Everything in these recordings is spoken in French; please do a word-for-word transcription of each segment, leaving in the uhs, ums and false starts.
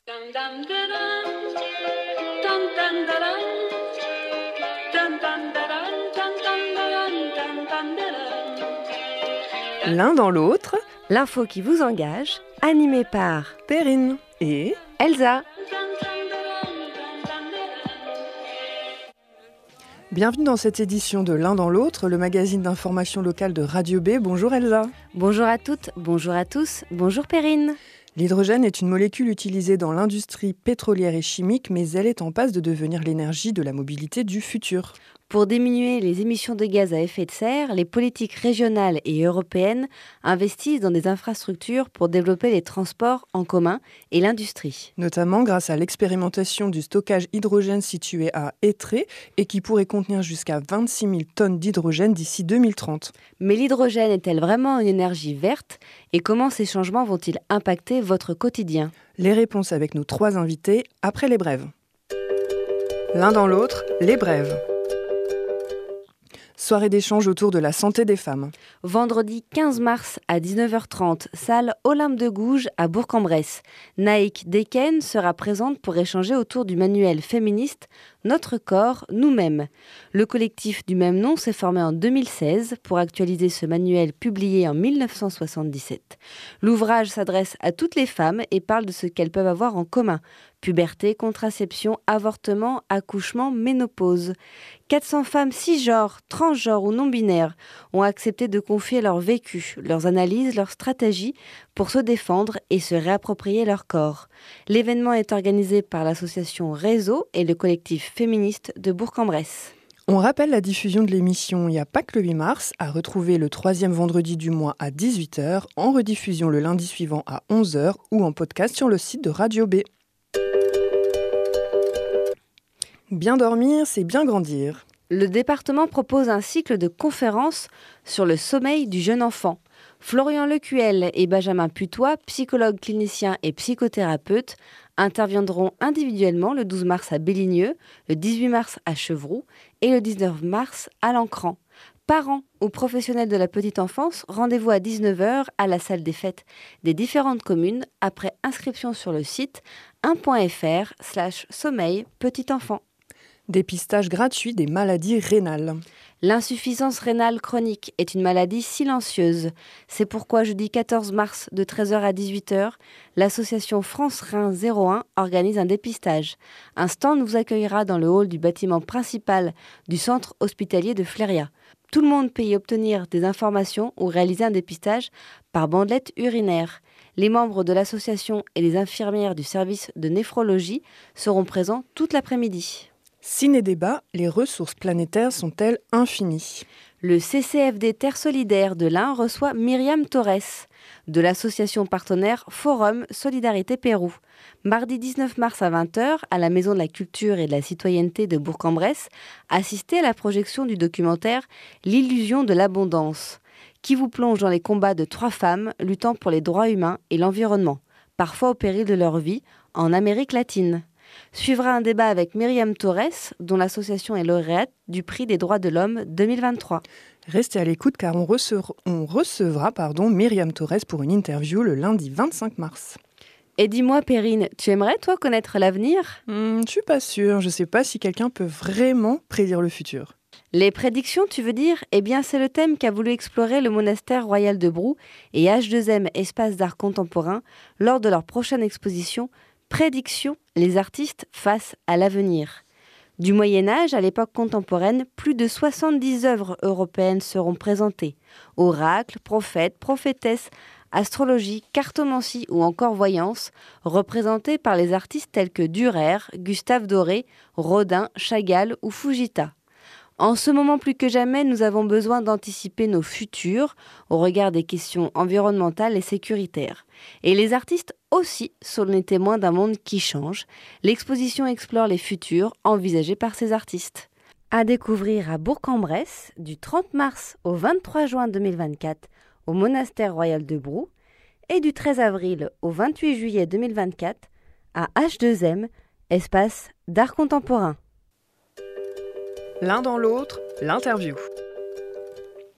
L'un dans l'autre, l'info qui vous engage, animée par Perrine et Elsa. Bienvenue dans cette édition de L'un dans l'autre, le magazine d'information locale de Radio B. Bonjour Elsa. Bonjour à toutes, bonjour à tous, bonjour Perrine. L'hydrogène est une molécule utilisée dans l'industrie pétrolière et chimique, mais elle est en passe de devenir l'énergie de la mobilité du futur. Pour diminuer les émissions de gaz à effet de serre, les politiques régionales et européennes investissent dans des infrastructures pour développer les transports en commun et l'industrie. Notamment grâce à l'expérimentation du stockage hydrogène situé à Étré et qui pourrait contenir jusqu'à vingt-six mille tonnes d'hydrogène d'ici deux mille trente. Mais l'hydrogène est-elle vraiment une énergie verte et comment ces changements vont-ils impacter votre quotidien ? Les réponses avec nos trois invités après les brèves. L'un dans l'autre, les brèves. Soirée d'échange autour de la santé des femmes. Vendredi quinze mars à dix-neuf heures trente, salle Olympe de Gouges à Bourg-en-Bresse. Naïk Deken sera présente pour échanger autour du manuel féministe Notre corps, nous-mêmes. Le collectif du même nom s'est formé en deux mille seize pour actualiser ce manuel publié en mille neuf cent soixante-dix-sept. L'ouvrage s'adresse à toutes les femmes et parle de ce qu'elles peuvent avoir en commun. Puberté, contraception, avortement, accouchement, ménopause. quatre cents femmes cisgenres, transgenres ou non-binaires ont accepté de confier leur vécu, leurs analyses, leurs stratégies pour se défendre et se réapproprier leur corps. L'événement est organisé par l'association Réseau et le collectif féministe de Bourg-en-Bresse. On rappelle la diffusion de l'émission Il n'y a pas que le huit mars, à retrouver le troisième vendredi du mois à dix-huit heures, en rediffusion le lundi suivant à onze heures ou en podcast sur le site de Radio B. Bien dormir, c'est bien grandir. Le département propose un cycle de conférences sur le sommeil du jeune enfant. Florian Lecuel et Benjamin Putois, psychologues cliniciens et psychothérapeutes, interviendront individuellement le douze mars à Belligneux, le dix-huit mars à Chevroux et le dix-neuf mars à Lancran. Parents ou professionnels de la petite enfance, rendez-vous à dix-neuf heures à la salle des fêtes des différentes communes après inscription sur le site un point f r slash sommeil petit enfant. Dépistage gratuit des maladies rénales. L'insuffisance rénale chronique est une maladie silencieuse. C'est pourquoi jeudi quatorze mars de treize heures à dix-huit heures, l'association France Rein zéro un organise un dépistage. Un stand vous accueillera dans le hall du bâtiment principal du centre hospitalier de Fléria. Tout le monde peut y obtenir des informations ou réaliser un dépistage par bandelette urinaire. Les membres de l'association et les infirmières du service de néphrologie seront présents toute l'après-midi. Ciné-débat, les ressources planétaires sont-elles infinies ? Le C C F D Terre Solidaire de l'Ain reçoit Myriam Torres de l'association partenaire Forum Solidarité Pérou. Mardi dix-neuf mars à vingt heures, à la Maison de la Culture et de la Citoyenneté de Bourg-en-Bresse, assistez à la projection du documentaire L'illusion de l'abondance, qui vous plonge dans les combats de trois femmes luttant pour les droits humains et l'environnement, parfois au péril de leur vie, en Amérique latine. Suivra un débat avec Myriam Torres, dont l'association est lauréate du prix des droits de l'homme deux mille vingt-trois. Restez à l'écoute car on recevra, on recevra pardon, Myriam Torres pour une interview le lundi vingt-cinq mars. Et dis-moi Perrine, tu aimerais toi connaître l'avenir ? Hmm, je suis pas sûre, je sais pas si quelqu'un peut vraiment prédire le futur. Les prédictions, tu veux dire ? Eh bien, c'est le thème qu'a voulu explorer le monastère royal de Brou et H deux M Espace d'art contemporain lors de leur prochaine exposition Prédictions, les artistes face à l'avenir. Du Moyen-Âge à l'époque contemporaine, plus de soixante-dix œuvres européennes seront présentées. Oracles, prophètes, prophétesses, astrologie, cartomancie ou encore voyance, représentées par les artistes tels que Dürer, Gustave Doré, Rodin, Chagall ou Fujita. En ce moment plus que jamais, nous avons besoin d'anticiper nos futurs au regard des questions environnementales et sécuritaires. Et les artistes aussi sont les témoins d'un monde qui change. L'exposition explore les futurs envisagés par ces artistes. À découvrir à Bourg-en-Bresse du trente mars au vingt-trois juin deux mille vingt-quatre au monastère royal de Brou et du treize avril au vingt-huit juillet deux mille vingt-quatre à H deux M, espace d'art contemporain. L'un dans l'autre, l'interview.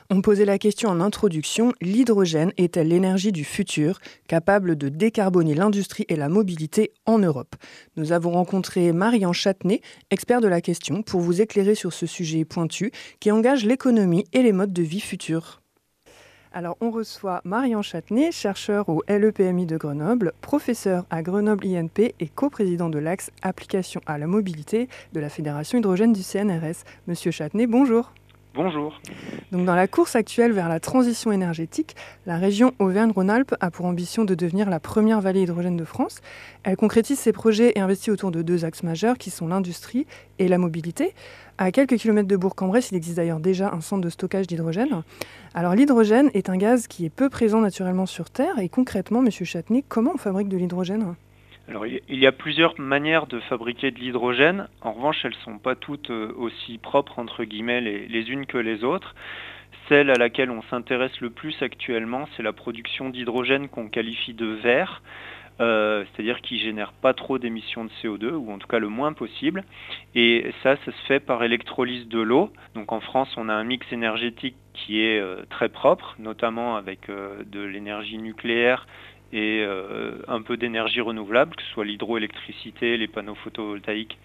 On posait la question en introduction, l'hydrogène est-elle l'énergie du futur, capable de décarboner l'industrie et la mobilité en Europe? Nous avons rencontré Marian Châtenay, expert de la question, pour vous éclairer sur ce sujet pointu qui engage l'économie et les modes de vie futurs. Alors, on reçoit Marian Châtenay, chercheur au L E P M I de Grenoble, professeur à Grenoble I N P et coprésident de l'axe Application à la mobilité de la Fédération hydrogène du C N R S. Monsieur Châtenay, bonjour. Bonjour. Donc, dans la course actuelle vers la transition énergétique, la région Auvergne-Rhône-Alpes a pour ambition de devenir la première vallée hydrogène de France. Elle concrétise ses projets et investit autour de deux axes majeurs qui sont l'industrie et la mobilité. À quelques kilomètres de Bourg-en-Bresse, il existe d'ailleurs déjà un centre de stockage d'hydrogène. Alors l'hydrogène est un gaz qui est peu présent naturellement sur Terre. Et concrètement, Monsieur Châtenay, comment on fabrique de l'hydrogène ? Alors, il y a plusieurs manières de fabriquer de l'hydrogène. En revanche, elles ne sont pas toutes aussi propres, entre guillemets, les, les unes que les autres. Celle à laquelle on s'intéresse le plus actuellement, c'est la production d'hydrogène qu'on qualifie de vert, euh, c'est-à-dire qui ne génère pas trop d'émissions de C O deux, ou en tout cas le moins possible. Et ça, ça se fait par électrolyse de l'eau. Donc en France, on a un mix énergétique qui est euh, très propre, notamment avec euh, de l'énergie nucléaire, et euh, un peu d'énergie renouvelable, que ce soit l'hydroélectricité, les panneaux photovoltaïques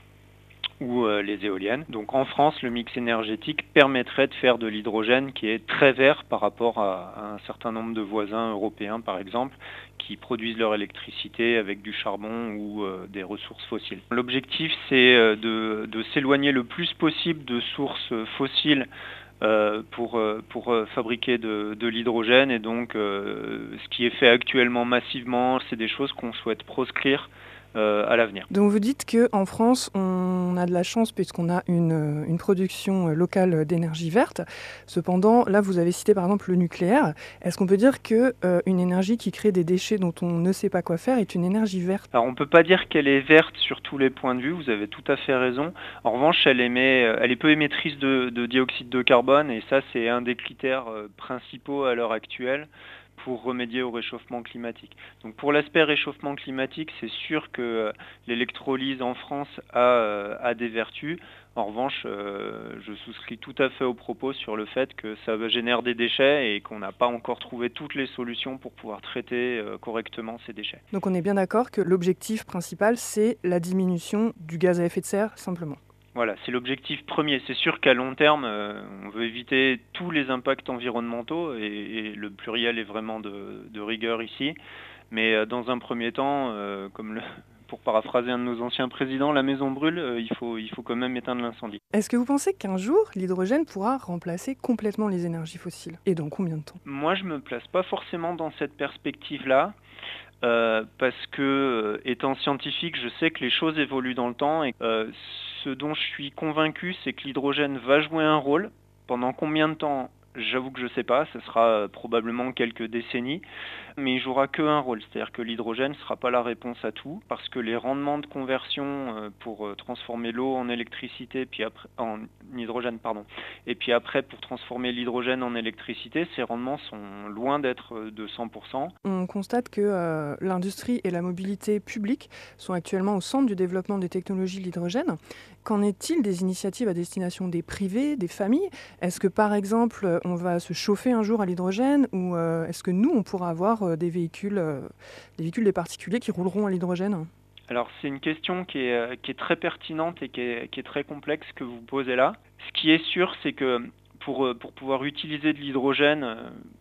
ou euh, les éoliennes. Donc en France, le mix énergétique permettrait de faire de l'hydrogène qui est très vert par rapport à, à un certain nombre de voisins européens, par exemple, qui produisent leur électricité avec du charbon ou euh, des ressources fossiles. L'objectif, c'est euh, de, de s'éloigner le plus possible de sources fossiles Euh, pour, euh, pour euh, fabriquer de, de l'hydrogène, et donc euh, ce qui est fait actuellement massivement, c'est des choses qu'on souhaite proscrire euh, à l'avenir. Donc vous dites qu'en France, on a de la chance puisqu'on a une, une production locale d'énergie verte. Cependant, là, vous avez cité par exemple le nucléaire. Est-ce qu'on peut dire qu'une euh, énergie qui crée des déchets dont on ne sait pas quoi faire est une énergie verte? Alors on ne peut pas dire qu'elle est verte sur tous les points de vue, vous avez tout à fait raison. En revanche, elle, émet, elle est peu émettrice de, de dioxyde de carbone, et ça, c'est un des critères euh, principaux à l'heure actuelle pour remédier au réchauffement climatique. Donc pour l'aspect réchauffement climatique, c'est sûr que euh, l'électrolyse en France a, euh, a des vertus. En revanche, euh, je souscris tout à fait au propos sur le fait que ça génère des déchets et qu'on n'a pas encore trouvé toutes les solutions pour pouvoir traiter euh, correctement ces déchets. Donc on est bien d'accord que l'objectif principal, c'est la diminution du gaz à effet de serre, simplement. Voilà, c'est l'objectif premier. C'est sûr qu'à long terme, euh, on veut éviter tous les impacts environnementaux, et, et le pluriel est vraiment de, de rigueur ici. Mais euh, dans un premier temps, euh, comme le, pour paraphraser un de nos anciens présidents, la maison brûle, euh, il faut, il faut quand même éteindre l'incendie. Est-ce que vous pensez qu'un jour, l'hydrogène pourra remplacer complètement les énergies fossiles? Et dans combien de temps? Moi, je ne me place pas forcément dans cette perspective-là. Euh, parce que, euh, étant scientifique, je sais que les choses évoluent dans le temps, et euh, ce dont je suis convaincu, c'est que l'hydrogène va jouer un rôle. Pendant combien de temps ? J'avoue que je ne sais pas, ce sera euh, probablement quelques décennies, mais il jouera qu'un rôle, c'est-à-dire que l'hydrogène ne sera pas la réponse à tout, parce que les rendements de conversion euh, pour euh, transformer l'eau en électricité, puis après, en hydrogène, pardon, et puis après pour transformer l'hydrogène en électricité, ces rendements sont loin d'être euh, de cent pour cent. On constate que euh, l'industrie et la mobilité publique sont actuellement au centre du développement des technologies de l'hydrogène. Qu'en est-il des initiatives à destination des privés, des familles? Est-ce que par exemple on va se chauffer un jour à l'hydrogène, ou euh, est-ce que nous on pourra avoir euh, des véhicules, euh, des véhicules des particuliers qui rouleront à l'hydrogène? Alors c'est une question qui est, qui est très pertinente et qui est, qui est très complexe que vous posez là. Ce qui est sûr, c'est que pour, pour pouvoir utiliser de l'hydrogène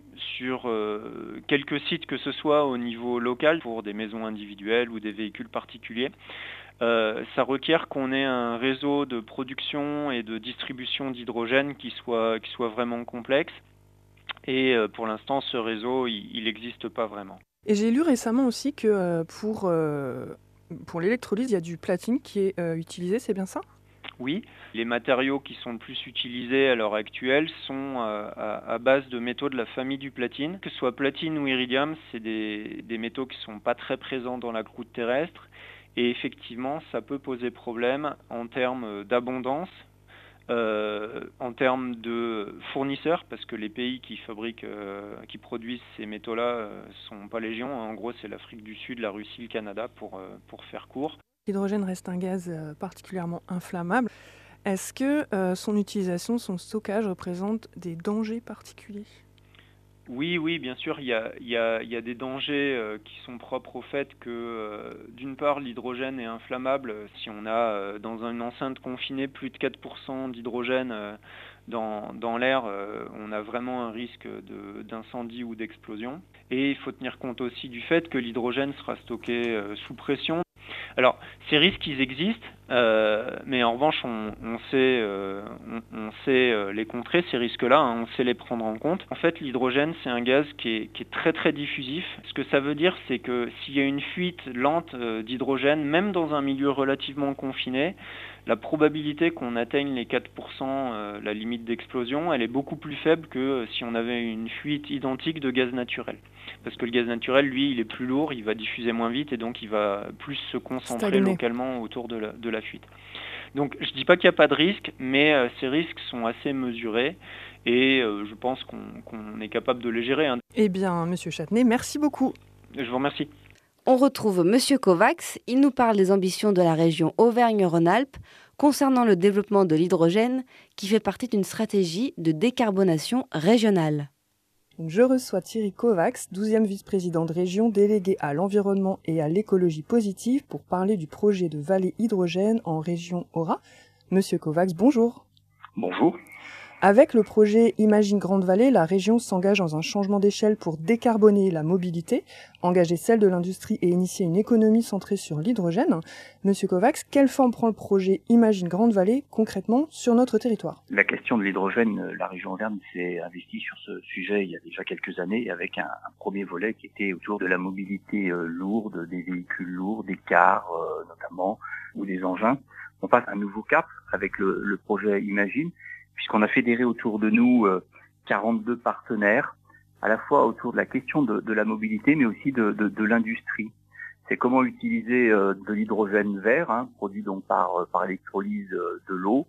sur euh, quelques sites, que ce soit au niveau local pour des maisons individuelles ou des véhicules particuliers, euh, ça requiert qu'on ait un réseau de production et de distribution d'hydrogène qui soit, qui soit vraiment complexe. Et euh, pour l'instant, ce réseau, il n'existe pas vraiment. Et j'ai lu récemment aussi que euh, pour, euh, pour l'électrolyse, il y a du platine qui est euh, utilisé, c'est bien ça? Oui, les matériaux qui sont le plus utilisés à l'heure actuelle sont euh, à, à base de métaux de la famille du platine. Que ce soit platine ou iridium, c'est des, des métaux qui ne sont pas très présents dans la croûte terrestre. Et effectivement, ça peut poser problème en termes d'abondance, euh, en termes de fournisseurs, parce que les pays qui fabriquent, euh, qui produisent ces métaux-là euh, sont pas légion. En gros, c'est l'Afrique du Sud, la Russie, le Canada, pour, euh, pour faire court. L'hydrogène reste un gaz euh, particulièrement inflammable. Est-ce que euh, son utilisation, son stockage représente des dangers particuliers ? Oui, oui, bien sûr, il y a, il y a, il y a des dangers euh, qui sont propres au fait que, euh, d'une part, l'hydrogène est inflammable. Si on a euh, dans une enceinte confinée plus de quatre pour cent d'hydrogène euh, dans, dans l'air, euh, on a vraiment un risque de, d'incendie ou d'explosion. Et il faut tenir compte aussi du fait que l'hydrogène sera stocké euh, sous pression. Alors, ces risques, ils existent, euh, mais en revanche, on, on sait, euh, on, on sait euh, les contrer, ces risques-là, hein, on sait les prendre en compte. En fait, l'hydrogène, c'est un gaz qui est, qui est très très diffusif. Ce que ça veut dire, c'est que s'il y a une fuite lente euh, d'hydrogène, même dans un milieu relativement confiné, la probabilité qu'on atteigne les quatre pour cent, euh, la limite d'explosion, elle est beaucoup plus faible que euh, si on avait une fuite identique de gaz naturel. Parce que le gaz naturel, lui, il est plus lourd, il va diffuser moins vite et donc il va plus se concentrer Stagner. localement autour de la, de la fuite. Donc je ne dis pas qu'il n'y a pas de risque, mais euh, ces risques sont assez mesurés et euh, je pense qu'on, qu'on est capable de les gérer. Hein. Eh bien, Monsieur Châtenay, merci beaucoup. Je vous remercie. On retrouve Monsieur Kovacs, il nous parle des ambitions de la région Auvergne-Rhône-Alpes concernant le développement de l'hydrogène qui fait partie d'une stratégie de décarbonation régionale. Je reçois Thierry Kovacs, douzième vice-président de région délégué à l'environnement et à l'écologie positive pour parler du projet de vallée hydrogène en région Aura. Monsieur Kovacs, bonjour. Bonjour. Avec le projet Imagine Grande Vallée, la région s'engage dans un changement d'échelle pour décarboner la mobilité, engager celle de l'industrie et initier une économie centrée sur l'hydrogène. Monsieur Kovacs, quelle forme prend le projet Imagine Grande Vallée concrètement sur notre territoire ? La question de l'hydrogène, la région Auvergne s'est investie sur ce sujet il y a déjà quelques années avec un, un premier volet qui était autour de la mobilité euh, lourde, des véhicules lourds, des cars euh, notamment, ou des engins. On passe à un nouveau cap avec le, le projet Imagine, puisqu'on a fédéré autour de nous euh, quarante-deux partenaires, à la fois autour de la question de, de la mobilité, mais aussi de, de, de l'industrie. C'est comment utiliser euh, de l'hydrogène vert, hein, produit donc par, par électrolyse euh, de l'eau,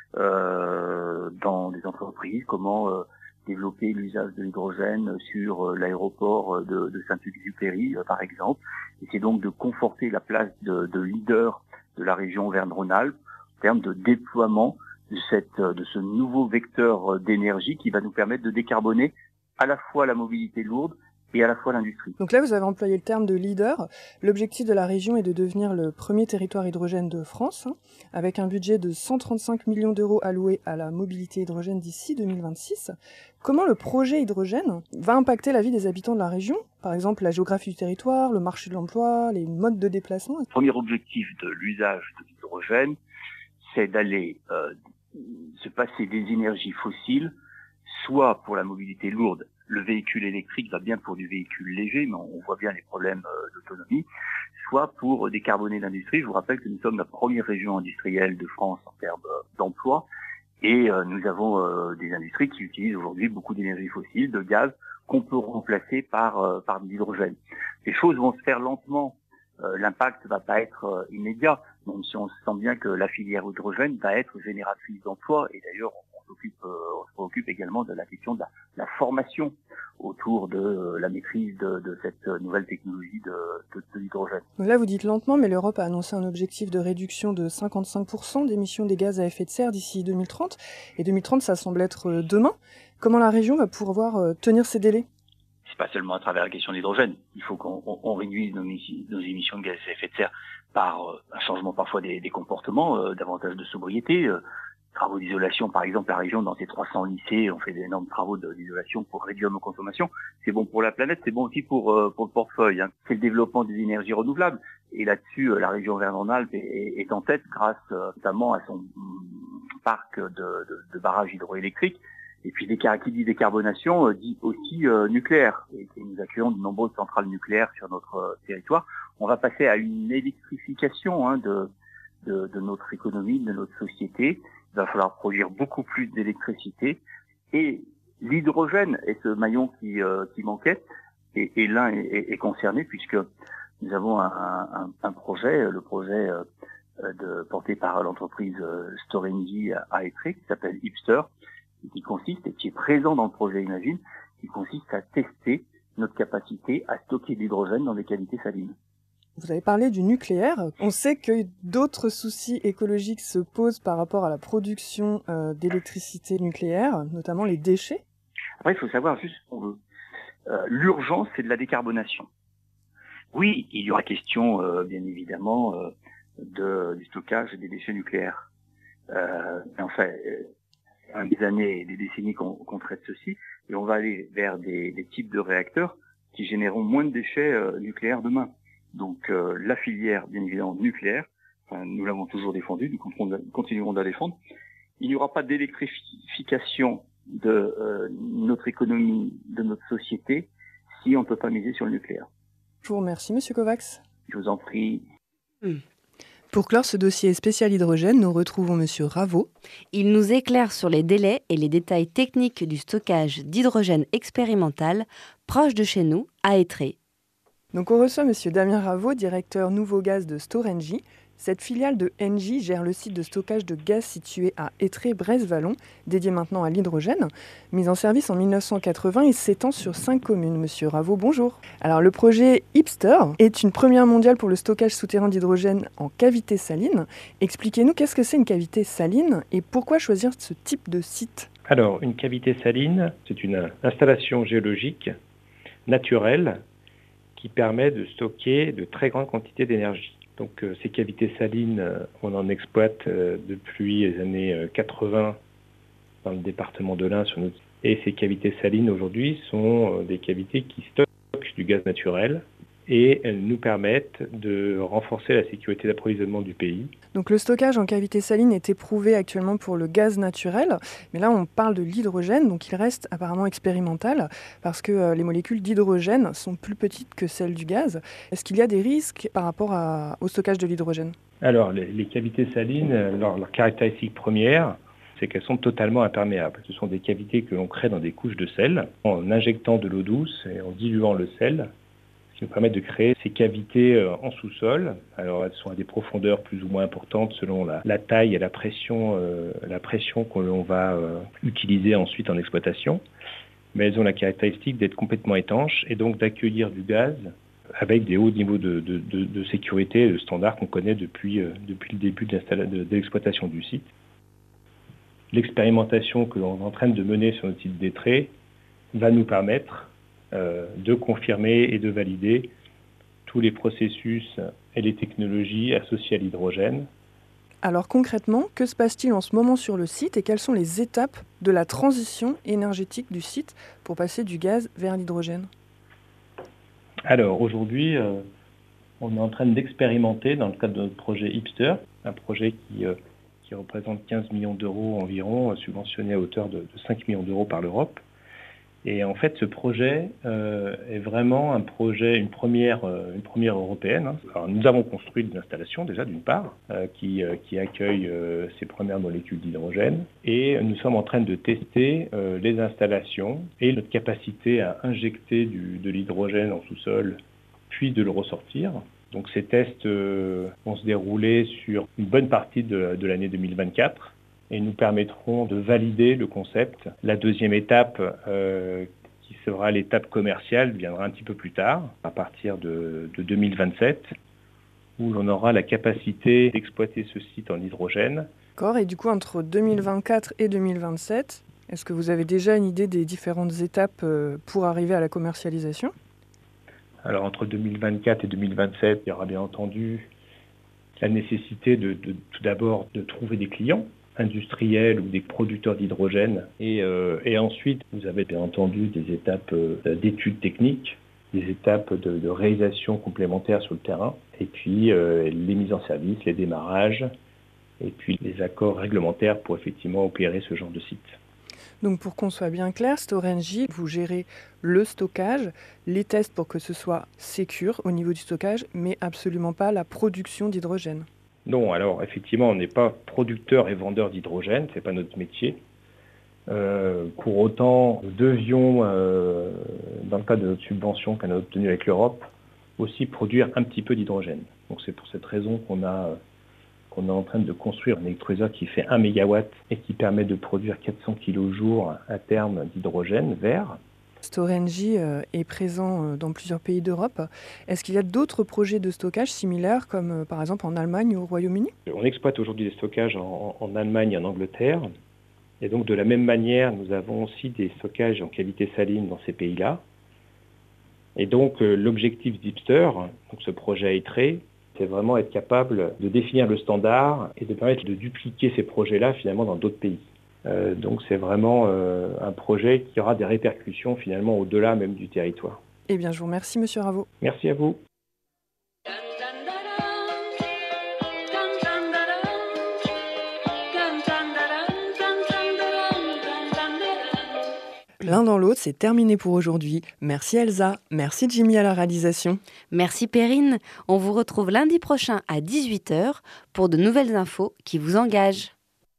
euh, dans des entreprises, comment euh, développer l'usage de l'hydrogène sur euh, l'aéroport de, de Saint-Exupéry, euh, par exemple. Et c'est donc de conforter la place de, de leader de la région Auvergne-Rhône-Alpes en termes de déploiement de, cette, de ce nouveau vecteur d'énergie qui va nous permettre de décarboner à la fois la mobilité lourde et à la fois l'industrie. Donc là, vous avez employé le terme de leader. L'objectif de la région est de devenir le premier territoire hydrogène de France, hein, avec un budget de cent trente-cinq millions d'euros alloués à la mobilité hydrogène d'ici deux mille vingt-six. Comment le projet hydrogène va impacter la vie des habitants de la région ? Par exemple, la géographie du territoire, le marché de l'emploi, les modes de déplacement. Le premier objectif de l'usage de l'hydrogène, c'est d'aller euh, se passer des énergies fossiles, soit pour la mobilité lourde, le véhicule électrique va bien pour du véhicule léger, mais on voit bien les problèmes euh, d'autonomie, soit pour décarboner l'industrie. Je vous rappelle que nous sommes la première région industrielle de France en termes euh, d'emploi, et euh, nous avons euh, des industries qui utilisent aujourd'hui beaucoup d'énergie fossile, de gaz, qu'on peut remplacer par, euh, par de l'hydrogène. Les choses vont se faire lentement. Euh, l'impact va pas être euh, immédiat, même si on sent bien que la filière hydrogène va être génératrice d'emplois. Et d'ailleurs, on, on, s'occupe, euh, on se préoccupe également de la question de la, la formation autour de euh, la maîtrise de, de cette nouvelle technologie de, de, de l'hydrogène. Donc là, vous dites lentement, mais l'Europe a annoncé un objectif de réduction de cinquante-cinq pour cent d'émissions des gaz à effet de serre d'ici deux mille trente. Et deux mille trente, ça semble être demain. Comment la région va pouvoir euh, tenir ces délais ? C'est pas seulement à travers la question de l'hydrogène. Il faut qu'on on, on réduise nos, nos émissions de gaz à effet de serre par euh, un changement parfois des, des comportements, euh, davantage de sobriété, euh, travaux d'isolation. Par exemple, la région, dans ses trois cents lycées, on fait d'énormes travaux de, d'isolation pour réduire nos consommations. C'est bon pour la planète, c'est bon aussi pour, euh, pour le portefeuille. Hein. C'est le développement des énergies renouvelables. Et là-dessus, euh, la région Auvergne-Rhône-Alpes est, est, est en tête grâce euh, notamment à son mm, parc de, de, de barrages hydroélectriques. Et puis, qui dit décarbonation, euh, dit aussi euh, nucléaire. Et, et nous accueillons de nombreuses centrales nucléaires sur notre euh, territoire. On va passer à une électrification hein, de, de, de notre économie, de notre société. Il va falloir produire beaucoup plus d'électricité. Et l'hydrogène est ce maillon qui, euh, qui manquait. Et, et l'un est, est concerné puisque nous avons un, un, un projet, le projet euh, de, porté par l'entreprise euh, Storengy à Étré, qui s'appelle Hipster, qui consiste, et qui est présent dans le projet Imagine, qui consiste à tester notre capacité à stocker de l'hydrogène dans des qualités salines. Vous avez parlé du nucléaire. On sait que d'autres soucis écologiques se posent par rapport à la production euh, d'électricité nucléaire, notamment les déchets. Après, il faut savoir juste ce qu'on veut. Euh, l'urgence, c'est de la décarbonation. Oui, il y aura question, euh, bien évidemment, euh, de, du stockage des déchets nucléaires. Euh, mais enfin, euh, des années et des décennies qu'on, qu'on traite ceci, et on va aller vers des, des types de réacteurs qui généreront moins de déchets euh, nucléaires demain. Donc euh, la filière, bien évidemment, nucléaire, enfin, nous l'avons toujours défendue, nous continuerons de la défendre. Il n'y aura pas d'électrification de euh, notre économie, de notre société, si on ne peut pas miser sur le nucléaire. Je vous remercie, Monsieur Kovacs. Je vous en prie. Mmh. Pour clore ce dossier spécial hydrogène, nous retrouvons Monsieur Raveau. Il nous éclaire sur les délais et les détails techniques du stockage d'hydrogène expérimental proche de chez nous, à Étré. Donc on reçoit Monsieur Damien Raveau, directeur Nouveau Gaz de Storengy. Cette filiale de Engie gère le site de stockage de gaz situé à Étré-Bresse-Vallon, dédié maintenant à l'hydrogène. Mis en service en mille neuf cent quatre-vingts, il s'étend sur cinq communes. Monsieur Raveau, bonjour. Alors le projet Hipster est une première mondiale pour le stockage souterrain d'hydrogène en cavité saline. Expliquez-nous qu'est-ce que c'est une cavité saline et pourquoi choisir ce type de site ? Alors une cavité saline, c'est une installation géologique naturelle qui permet de stocker de très grandes quantités d'énergie. Donc euh, ces cavités salines, euh, on en exploite euh, depuis les années euh, quatre-vingts dans le département de l'Ain. Sur notre... Et ces cavités salines aujourd'hui sont euh, des cavités qui stockent du gaz naturel et elles nous permettent de renforcer la sécurité d'approvisionnement du pays. Donc le stockage en cavité saline est éprouvé actuellement pour le gaz naturel, mais là on parle de l'hydrogène, donc il reste apparemment expérimental parce que euh, les molécules d'hydrogène sont plus petites que celles du gaz. Est-ce qu'il y a des risques par rapport à, au stockage de l'hydrogène ? Alors les, les cavités salines, leur, leur caractéristique première, c'est qu'elles sont totalement imperméables. Ce sont des cavités que l'on crée dans des couches de sel, en injectant de l'eau douce et en diluant le sel, qui nous permettent de créer ces cavités en sous-sol. Alors elles sont à des profondeurs plus ou moins importantes selon la, la taille et la pression, euh, la pression que l'on va euh, utiliser ensuite en exploitation. Mais elles ont la caractéristique d'être complètement étanches et donc d'accueillir du gaz avec des hauts niveaux de, de, de, de sécurité et de standards qu'on connaît depuis, euh, depuis le début de, de, de l'exploitation du site. L'expérimentation que l'on est en train de mener sur notre site d'Étré va nous permettre Euh, de confirmer et de valider tous les processus et les technologies associées à l'hydrogène. Alors concrètement, que se passe-t-il en ce moment sur le site et quelles sont les étapes de la transition énergétique du site pour passer du gaz vers l'hydrogène ? Alors aujourd'hui, euh, on est en train d'expérimenter dans le cadre de notre projet Hipster, un projet qui, euh, qui représente quinze millions d'euros environ, subventionné à hauteur de, de cinq millions d'euros par l'Europe. Et en fait, ce projet euh, est vraiment un projet, une première, euh, une première européenne. Alors, nous avons construit une installation déjà d'une part euh, qui, euh, qui accueille euh, ces premières molécules d'hydrogène, et nous sommes en train de tester euh, les installations et notre capacité à injecter du, de l'hydrogène en sous-sol, puis de le ressortir. Donc ces tests euh, vont se dérouler sur une bonne partie de, de l'année deux mille vingt-quatre. Et nous permettront de valider le concept. La deuxième étape, euh, qui sera l'étape commerciale, viendra un petit peu plus tard, à partir de, de deux mille vingt-sept, où l'on aura la capacité d'exploiter ce site en hydrogène. D'accord, et du coup, entre deux mille vingt-quatre et deux mille vingt-sept, est-ce que vous avez déjà une idée des différentes étapes pour arriver à la commercialisation ? Alors, entre deux mille vingt-quatre et deux mille vingt-sept, il y aura bien entendu la nécessité de, de tout d'abord de trouver des clients industriels ou des producteurs d'hydrogène. Et, euh, et ensuite, vous avez bien entendu des étapes euh, d'études techniques, des étapes de, de réalisation complémentaires sur le terrain, et puis euh, les mises en service, les démarrages, et puis les accords réglementaires pour effectivement opérer ce genre de site. Donc pour qu'on soit bien clair, Storengy, vous gérez le stockage, les tests pour que ce soit sécure au niveau du stockage, mais absolument pas la production d'hydrogène. Non, alors effectivement, on n'est pas producteur et vendeur d'hydrogène, c'est pas notre métier. Euh, pour autant, nous devions, euh, dans le cadre de notre subvention qu'on a obtenue avec l'Europe, aussi produire un petit peu d'hydrogène. Donc c'est pour cette raison qu'on a, qu'on est en train de construire un électrolyseur qui fait un mégawatt et qui permet de produire quatre cents kilos jour à terme d'hydrogène vert. Storengy euh, est présent euh, dans plusieurs pays d'Europe. Est-ce qu'il y a d'autres projets de stockage similaires, comme euh, par exemple en Allemagne ou au Royaume-Uni ? On exploite aujourd'hui des stockages en, en Allemagne et en Angleterre. Et donc de la même manière, nous avons aussi des stockages en cavité saline dans ces pays-là. Et donc euh, l'objectif d'Ipster, donc ce projet à ITRE, c'est vraiment être capable de définir le standard et de permettre de dupliquer ces projets-là finalement dans d'autres pays. Euh, donc c'est vraiment euh, un projet qui aura des répercussions finalement au-delà même du territoire. Eh bien, je vous remercie, Monsieur Raveau. Merci à vous. L'un dans l'autre, c'est terminé pour aujourd'hui. Merci Elsa, merci Jimmy à la réalisation. Merci Perrine. On vous retrouve lundi prochain à dix-huit heures pour de nouvelles infos qui vous engagent.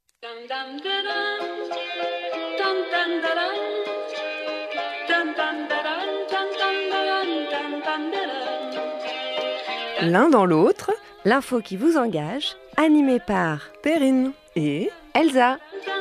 L'un dans l'autre, l'info qui vous engage, animée par Perrine et Elsa.